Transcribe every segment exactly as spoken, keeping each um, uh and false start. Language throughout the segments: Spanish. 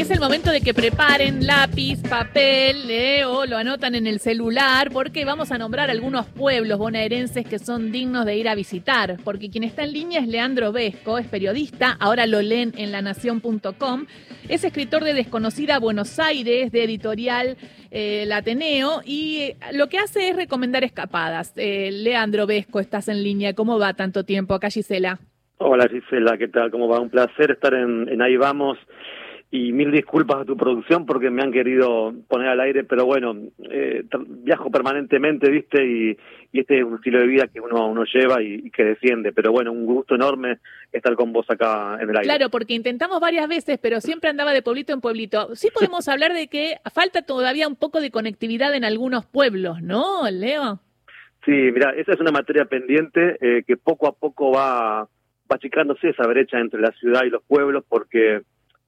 es el momento de que preparen lápiz, papel, eh, o lo anotan en el celular, porque vamos a nombrar algunos pueblos bonaerenses que son dignos de ir a visitar. Porque quien está en línea es Leandro Vesco, es periodista, ahora lo leen en la nación punto com. Es escritor de Desconocida Buenos Aires, de editorial eh, El Ateneo, y eh, lo que hace es recomendar escapadas. Eh, Leandro Vesco, estás en línea. ¿Cómo va tanto tiempo? Acá Gisela. Hola Gisela, ¿qué tal? ¿Cómo va? Un placer estar en, en Ahí Vamos. Y mil disculpas a tu producción porque me han querido poner al aire, pero bueno, eh, viajo permanentemente, ¿viste? Y, y este es un estilo de vida que uno, uno lleva y, y que defiende. Pero bueno, un gusto enorme estar con vos acá en el aire. Claro, porque intentamos varias veces, pero siempre andaba de pueblito en pueblito. Sí podemos hablar de que falta todavía un poco de conectividad en algunos pueblos, ¿no, Leo? Sí, mira, esa es una materia pendiente eh, que poco a poco va, va achicándose esa brecha entre la ciudad y los pueblos, porque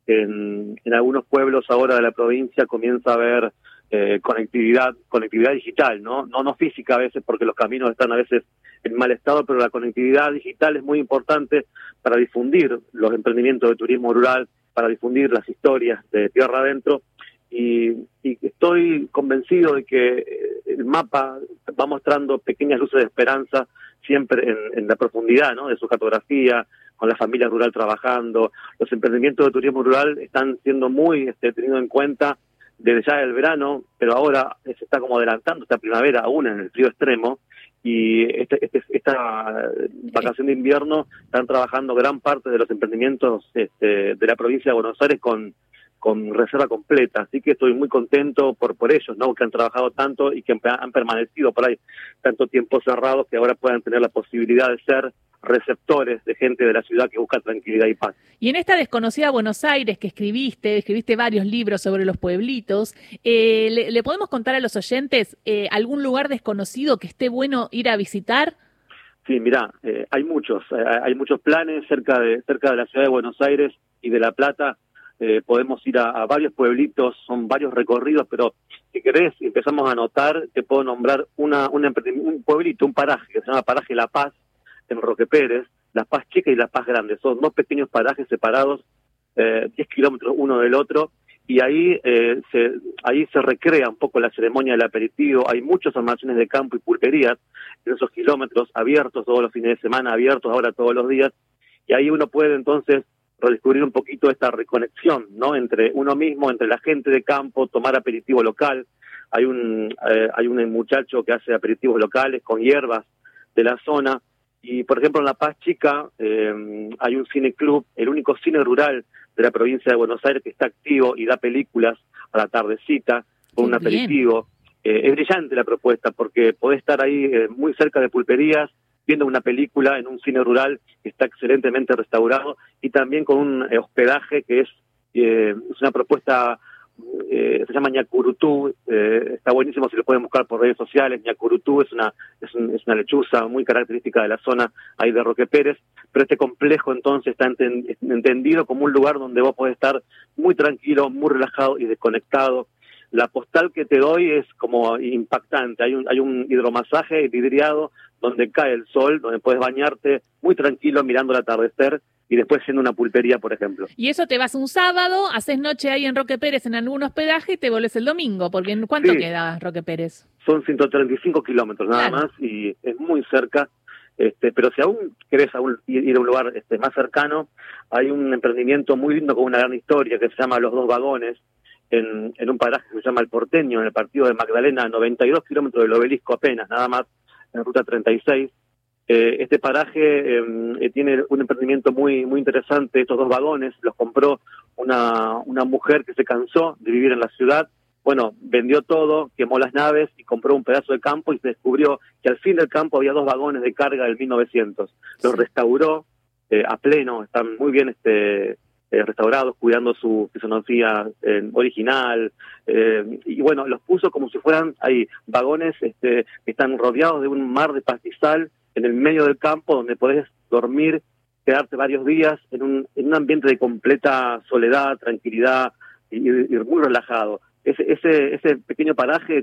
En, en algunos pueblos ahora de la provincia comienza a haber eh, conectividad conectividad digital, ¿no? No no física a veces porque los caminos están a veces en mal estado, pero la conectividad digital es muy importante para difundir los emprendimientos de turismo rural, para difundir las historias de tierra adentro, y, y estoy convencido de que el mapa va mostrando pequeñas luces de esperanza siempre en, en la profundidad, ¿no?, de su cartografía, con la familia rural trabajando. Los emprendimientos de turismo rural están siendo muy este, tenidos en cuenta desde ya el verano, pero ahora se está como adelantando esta primavera aún en el frío extremo, y este, este, esta vacación de invierno están trabajando gran parte de los emprendimientos este, de la provincia de Buenos Aires con con reserva completa, así que estoy muy contento por por ellos, ¿no?, que han trabajado tanto y que han permanecido por ahí tanto tiempo cerrados, que ahora puedan tener la posibilidad de ser receptores de gente de la ciudad que busca tranquilidad y paz. Y en esta Desconocida Buenos Aires que escribiste, escribiste varios libros sobre los pueblitos, eh, ¿le, ¿le podemos contar a los oyentes eh, algún lugar desconocido que esté bueno ir a visitar? Sí, mirá, eh, hay muchos, eh, hay muchos planes cerca de cerca de la ciudad de Buenos Aires y de La Plata. Eh, podemos ir a, a varios pueblitos, son varios recorridos, pero si querés empezamos a anotar, te puedo nombrar una, una un pueblito, un paraje que se llama Paraje La Paz, en Roque Pérez, La Paz Chica y La Paz Grande. Son dos pequeños parajes separados, eh, diez kilómetros uno del otro, y ahí eh, se ahí se recrea un poco la ceremonia del aperitivo. Hay muchos almacenes de campo y pulperías en esos kilómetros, abiertos todos los fines de semana, abiertos ahora todos los días, y ahí uno puede entonces redescubrir un poquito esta reconexión, ¿no?, entre uno mismo, entre la gente de campo, tomar aperitivo local. Hay un eh, hay un muchacho que hace aperitivos locales con hierbas de la zona. Y, por ejemplo, en La Paz Chica eh, hay un cine club, el único cine rural de la provincia de Buenos Aires que está activo y da películas a la tardecita con un aperitivo. Eh, es brillante la propuesta porque podés estar ahí eh, muy cerca de pulperías, viendo una película en un cine rural que está excelentemente restaurado, y también con un eh, hospedaje que es, eh, es una propuesta, eh, se llama Ñacurutú, eh, está buenísimo si lo pueden buscar por redes sociales. Ñacurutú es una, es, un, es una lechuza muy característica de la zona ahí de Roque Pérez, pero este complejo entonces está enten, entendido como un lugar donde vos podés estar muy tranquilo, muy relajado y desconectado. La postal que te doy es como impactante. Hay un, hay un hidromasaje vidriado donde cae el sol, donde puedes bañarte muy tranquilo mirando el atardecer y después siendo una pulpería, por ejemplo. Y eso te vas un sábado, haces noche ahí en Roque Pérez en algún hospedaje y te volvés el domingo, porque ¿cuánto sí. queda Roque Pérez? Son ciento treinta y cinco kilómetros nada claro. más, y es muy cerca. Este, pero si aún querés aún ir a un lugar este, más cercano, hay un emprendimiento muy lindo con una gran historia que se llama Los Dos Vagones, en, en un paraje que se llama El Porteño, en el partido de Magdalena, a noventa y dos kilómetros del Obelisco apenas, nada más, en ruta treinta y seis. Eh, este paraje eh, tiene un emprendimiento muy muy interesante. Estos dos vagones los compró una, una mujer que se cansó de vivir en la ciudad. Bueno, vendió todo, quemó las naves y compró un pedazo de campo, y se descubrió que al fin del campo había dos vagones de carga del mil novecientos. Los sí. restauró eh, a pleno, están muy bien este eh, restaurados, cuidando su fisonomía eh, original, eh, y bueno, los puso como si fueran, hay vagones este, que están rodeados de un mar de pastizal en el medio del campo, donde podés dormir, quedarte varios días en un, en un ambiente de completa soledad, tranquilidad y, y muy relajado. Ese, ese, ese pequeño paraje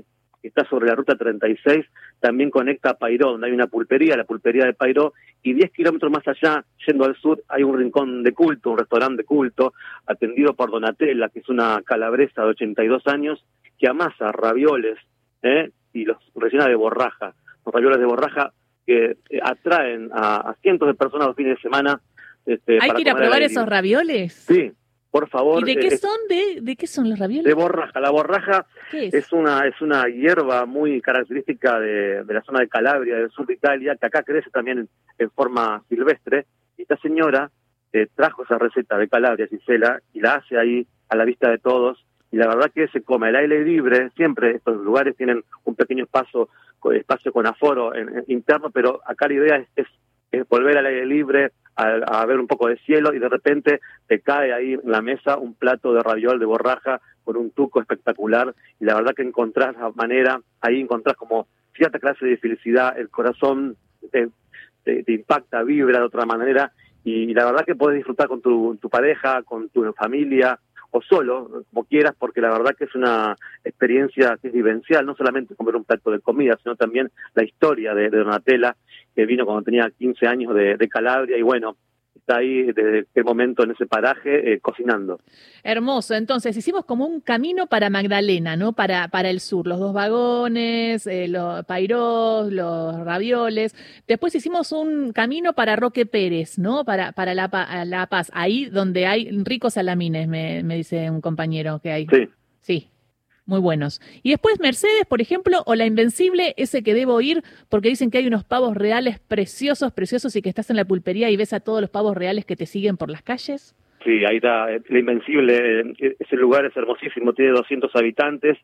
que está sobre la ruta treinta y seis, también conecta a Payró, donde hay una pulpería, la pulpería de Payró, y diez kilómetros más allá, yendo al sur, hay un rincón de culto, un restaurante de culto, atendido por Donatella, que es una calabresa de ochenta y dos años, que amasa ravioles, ¿eh? y los rellena de borraja, los ravioles de borraja que eh, atraen a, a cientos de personas los fines de semana. Este, ¿Hay para que ir a probar esos libre. ravioles? Sí, por favor. ¿Y de qué eh, son? ¿De, de qué son los ravioles? De borraja. La borraja ¿Qué es? es una es una hierba muy característica de, de la zona de Calabria, del sur de Italia, que acá crece también en, en forma silvestre. Y esta señora eh, trajo esa receta de Calabria, Gisela, y la hace ahí a la vista de todos. Y la verdad que se come al aire libre. Siempre estos lugares tienen un pequeño espacio, espacio con aforo en, en, interno, pero acá la idea es, es, es volver al aire libre, a, a ver un poco de cielo, y de repente te cae ahí en la mesa un plato de raviol de borraja con un tuco espectacular, y la verdad que encontrás la manera, ahí encontrás como cierta clase de felicidad, el corazón te, te, te impacta, vibra de otra manera, y la verdad que podés disfrutar con tu, tu pareja, con tu familia, o solo, como quieras, porque la verdad que es una experiencia que es vivencial, no solamente comer un plato de comida, sino también la historia de, de Donatella, que vino cuando tenía quince años de, de Calabria, y bueno, está ahí desde aquel momento en ese paraje eh, cocinando. Hermoso. Entonces hicimos como un camino para Magdalena, ¿no? Para, para el sur, los dos vagones, eh, los pairós, los ravioles. Después hicimos un camino para Roque Pérez, ¿no? Para, para La, La Paz, ahí donde hay ricos salamines, me, me dice un compañero que hay. Sí. Sí. Muy buenos. Y después Mercedes, por ejemplo, o La Invencible, ese que debo ir, porque dicen que hay unos pavos reales preciosos, preciosos, y que estás en la pulpería y ves a todos los pavos reales que te siguen por las calles. Sí, ahí está, La Invencible, ese lugar es hermosísimo, tiene doscientos habitantes,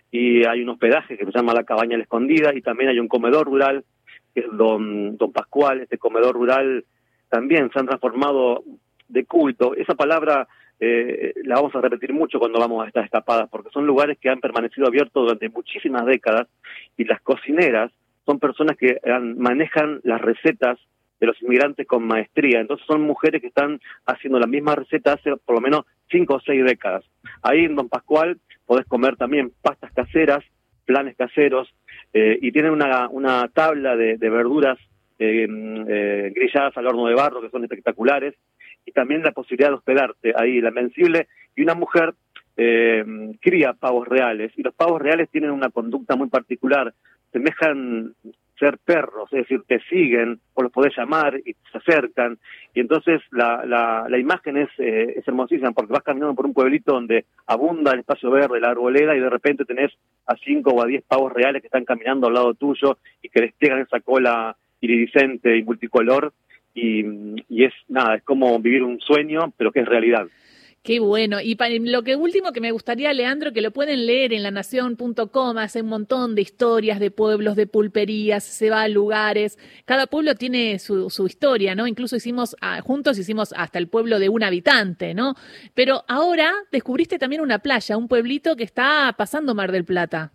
y hay un hospedaje que se llama La Cabaña La Escondida, y también hay un comedor rural, que es Don, Don Pascual. Este comedor rural también se han transformado de culto. Esa palabra Eh, la vamos a repetir mucho cuando vamos a estas escapadas, porque son lugares que han permanecido abiertos durante muchísimas décadas, y las cocineras son personas que han, manejan las recetas de los inmigrantes con maestría. Entonces son mujeres que están haciendo la misma receta hace por lo menos cinco o seis décadas. Ahí en Don Pascual podés comer también pastas caseras, planes caseros, eh, y tienen una, una tabla de, de verduras eh, eh, grilladas al horno de barro que son espectaculares, y también la posibilidad de hospedarte ahí, La Invencible. Y una mujer eh, cría pavos reales, y los pavos reales tienen una conducta muy particular, semejan ser perros, es decir, te siguen, o los podés llamar y se acercan, y entonces la, la, la imagen es, eh, es hermosísima, porque vas caminando por un pueblito donde abunda el espacio verde, la arboleda, y de repente tenés a cinco o a diez pavos reales que están caminando al lado tuyo, y que desplegan esa cola iridiscente y multicolor. Y, y es nada, es como vivir un sueño, pero que es realidad. Qué bueno. Y para, lo que último que me gustaría, Leandro, que lo pueden leer en la nación punto com, hace un montón de historias de pueblos, de pulperías, se va a lugares. Cada pueblo tiene su, su historia, ¿no? Incluso hicimos, ah, juntos hicimos hasta el pueblo de un habitante, ¿no? Pero ahora descubriste también una playa, un pueblito que está pasando Mar del Plata.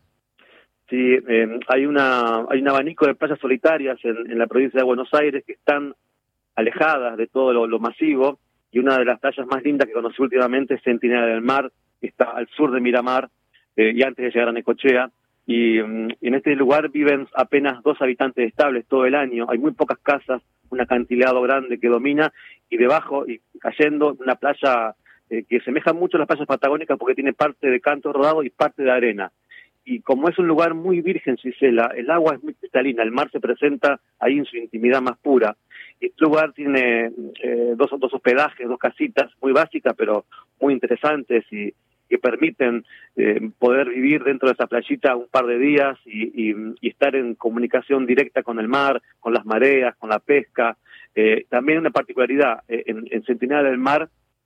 Sí, eh, hay una hay un abanico de playas solitarias en, en la provincia de Buenos Aires que están alejadas de todo lo, lo masivo, y una de las playas más lindas que conocí últimamente es Centinela del Mar, que está al sur de Miramar, eh, y antes de llegar a Necochea, y, um, y en este lugar viven apenas dos habitantes estables todo el año. Hay muy pocas casas, un acantilado grande que domina, y debajo, y cayendo, una playa eh, que semeja mucho a las playas patagónicas, porque tiene parte de canto rodado y parte de arena. Y como es un lugar muy virgen, Gisela, el agua es muy cristalina, el mar se presenta ahí en su intimidad más pura. Este lugar tiene eh, dos, dos hospedajes, dos casitas muy básicas, pero muy interesantes, y que permiten eh, poder vivir dentro de esa playita un par de días y, y, y estar en comunicación directa con el mar, con las mareas, con la pesca. Eh, también una particularidad, eh, en, en Centinela del Mar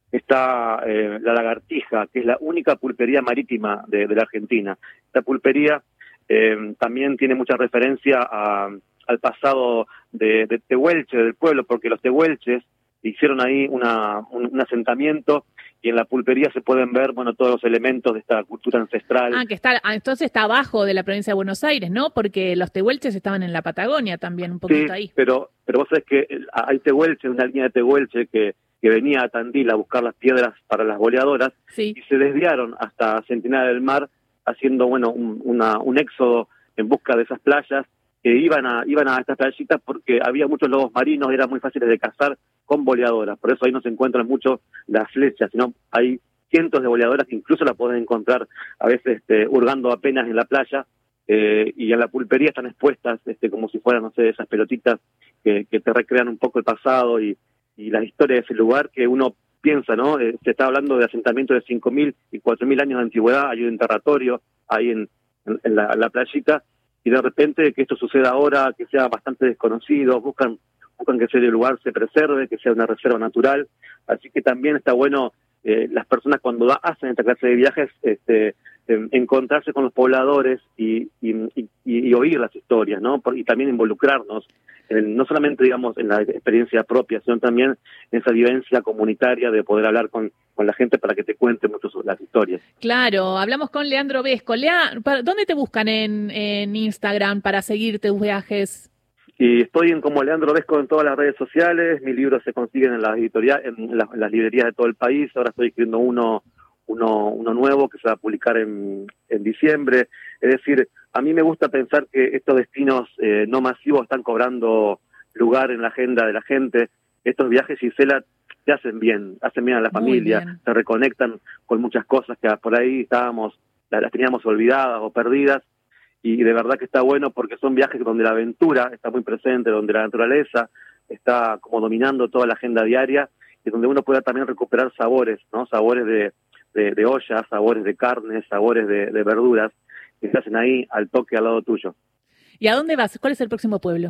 está eh, la Lagartija, que es la única pulpería marítima de, de la Argentina. Esta pulpería eh, también tiene mucha referencia a, al pasado de, de Tehuelche, del pueblo, porque los tehuelches hicieron ahí una, un, un asentamiento, y en la pulpería se pueden ver, bueno, todos los elementos de esta cultura ancestral. Ah, que está, ah, entonces está abajo de la provincia de Buenos Aires, ¿no? Porque los tehuelches estaban en la Patagonia también, un poquito sí, ahí. pero pero vos sabés que hay tehuelche, una línea de tehuelche que, que venía a Tandil a buscar las piedras para las boleadoras, sí. y se desviaron hasta Centinela del Mar haciendo, bueno, un, una, un éxodo en busca de esas playas, que iban a, iban a estas playitas porque había muchos lobos marinos, eran muy fáciles de cazar con boleadoras, por eso ahí no se encuentran mucho las flechas, sino hay cientos de boleadoras que incluso la pueden encontrar a veces este, hurgando apenas en la playa, eh, y en la pulpería están expuestas este, como si fueran, no sé, esas pelotitas que, que te recrean un poco el pasado y, y la historia de ese lugar que uno piensa, ¿no? Eh, se está hablando de asentamientos de cinco mil y cuatro mil años de antigüedad, hay un enterratorio ahí en, en, en, la, en la playita, y de repente que esto suceda ahora, que sea bastante desconocido, buscan buscan que ese lugar se preserve, que sea una reserva natural, así que también está bueno eh, las personas cuando da, hacen esta clase de viajes, este, eh, encontrarse con los pobladores y, y, y, y oír las historias, ¿no? Por, y también involucrarnos, en, no solamente, digamos, en la experiencia propia, sino también en esa vivencia comunitaria de poder hablar con, con la gente para que te cuente mucho sobre las historias. Claro, hablamos con Leandro Vesco. Lea, ¿dónde te buscan en, en Instagram para seguir tus viajes? Y estoy en como Leandro Vesco en todas las redes sociales, mis libros se consiguen en las editoriales, en las, en las librerías de todo el país, ahora estoy escribiendo uno, uno, uno nuevo que se va a publicar en, en diciembre, es decir, a mí me gusta pensar que estos destinos eh, no masivos están cobrando lugar en la agenda de la gente, estos viajes, Gisela, te hacen bien, hacen bien a la familia, te reconectan con muchas cosas que por ahí estábamos, las teníamos olvidadas o perdidas, y de verdad que está bueno porque son viajes donde la aventura está muy presente, donde la naturaleza está como dominando toda la agenda diaria y donde uno pueda también recuperar sabores, ¿no? Sabores de, de, de olla, sabores de carne, sabores de, de verduras que se hacen ahí al toque al lado tuyo. ¿Y a dónde vas? ¿Cuál es el próximo pueblo?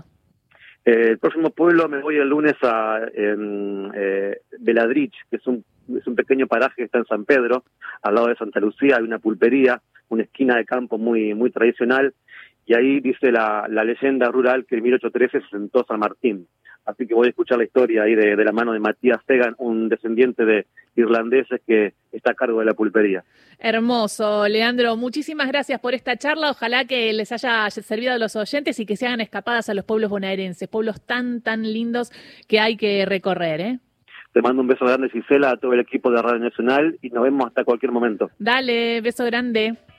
Eh, el próximo pueblo me voy el lunes a en, eh, Beladrich, que es un, es un pequeño paraje que está en San Pedro, al lado de Santa Lucía, hay una pulpería, una esquina de campo muy muy tradicional, y ahí dice la, la leyenda rural que en mil ochocientos trece se sentó San Martín. Así que voy a escuchar la historia ahí de, de la mano de Matías Tegan, un descendiente de irlandeses que está a cargo de la pulpería. Hermoso, Leandro. Muchísimas gracias por esta charla. Ojalá que les haya servido a los oyentes y que se hagan escapadas a los pueblos bonaerenses, pueblos tan, tan lindos que hay que recorrer, ¿eh? Te mando un beso grande, Gisela, a todo el equipo de Radio Nacional y nos vemos hasta cualquier momento. Dale, beso grande.